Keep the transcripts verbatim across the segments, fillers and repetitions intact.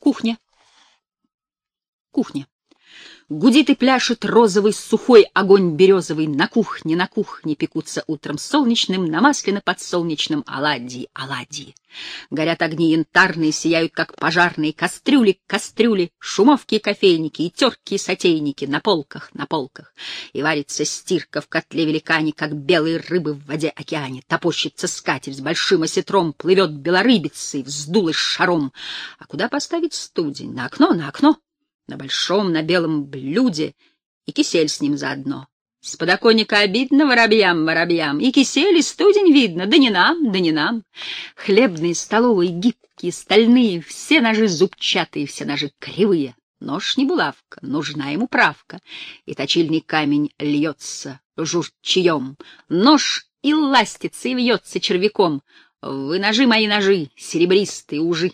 Кухня. Кухня. Гудит и пляшет розовый сухой огонь березовый. На кухне, на кухне пекутся утром солнечным, на масляно-подсолнечном оладьи, оладьи. Горят огни янтарные, сияют, как пожарные, кастрюли, кастрюли, шумовки и кофейники, и терки, и сотейники на полках, на полках. И варится стирка в котле великане, как белые рыбы в воде океане. Топощется скатерть с большим осетром, плывет белорыбицей, вздулась шаром. А куда поставить студень? На окно, на окно. На большом, на белом блюде, и кисель с ним заодно. С подоконника обидно воробьям, воробьям, и кисель, и студень видно, да не нам, да не нам. Хлебные, столовые, гибкие, стальные, все ножи зубчатые, все ножи кривые. Нож не булавка, нужна ему правка, и точильный камень льется журчаем. Нож и ластится, и вьется червяком. Вы ножи, мои ножи, серебристые ужи.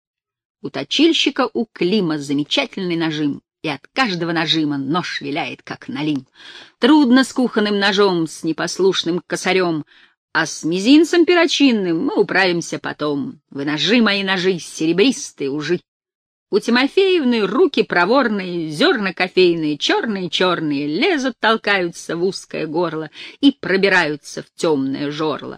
У точильщика у Клима замечательный нажим, и от каждого нажима нож виляет, как налим. Трудно с кухонным ножом, с непослушным косарем, а с мизинцем перочинным мы управимся потом. Вы ножи, мои ножи, серебристые ужи. У Тимофеевны руки проворные, зерна кофейные, черные-черные, лезут, толкаются в узкое горло и пробираются в темное жорло.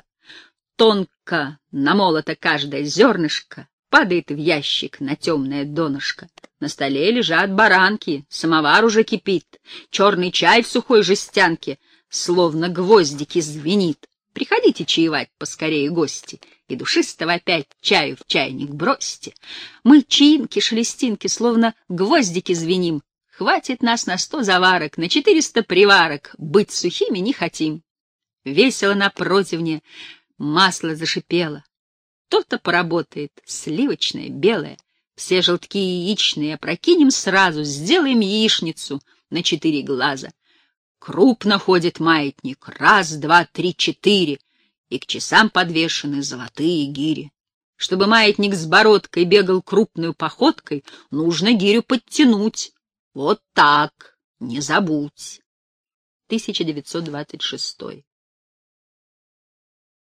Тонко намолото каждое зернышко, падает в ящик на темное донышко. На столе лежат баранки, самовар уже кипит, черный чай в сухой жестянке, словно гвоздики звенит. Приходите чаевать поскорее, гости, и душистого опять чаю в чайник бросьте. Мы чаинки, шелестинки, словно гвоздики звеним. Хватит нас на сто заварок, на четыреста приварок, быть сухими не хотим. Весело на противне, масло зашипело. То-то поработает, сливочное, белое. Все желтки яичные опрокинем сразу, сделаем яичницу на четыре глаза. Крупно ходит маятник, раз, два, три, четыре, и к часам подвешены золотые гири. Чтобы маятник с бородкой бегал крупную походкой, нужно гирю подтянуть. Вот так, не забудь. тысяча девятьсот двадцать шестой.